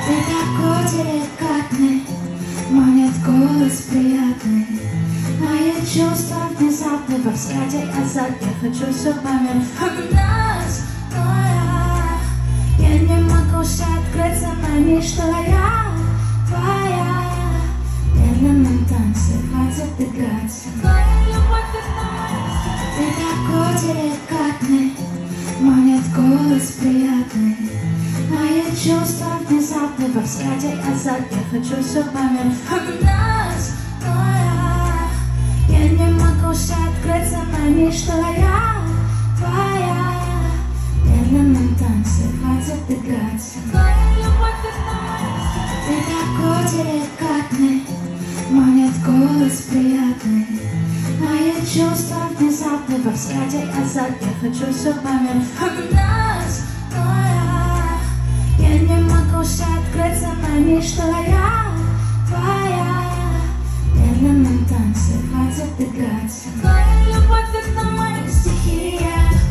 Ты такой деликатный, манит голос приятный. Мои чувства внезапны во взгляде азарт. Я хочу все помнить от нас, твоя. Я не могу все открыться, пойми, что я твоя. В медленном танце хватит играть. Твоя любовь вернулась. Ты такой деликатный, манит голос приятный. Мои чувства внезапны во взгляде азарт. Я хочу все помнить от нас, твоя. Я не могу все открыться, пойми, что я твоя. В медленном танце хватит играть. Твоя любовь вернулась. Ты такой деликатный, манит голос приятный. Мои чувства внезапны во взгляде азарт. Я хочу все помнить от нас, твоя. Я не могу все открыться, пойми, что я твоя. В медленном танце хватит играть.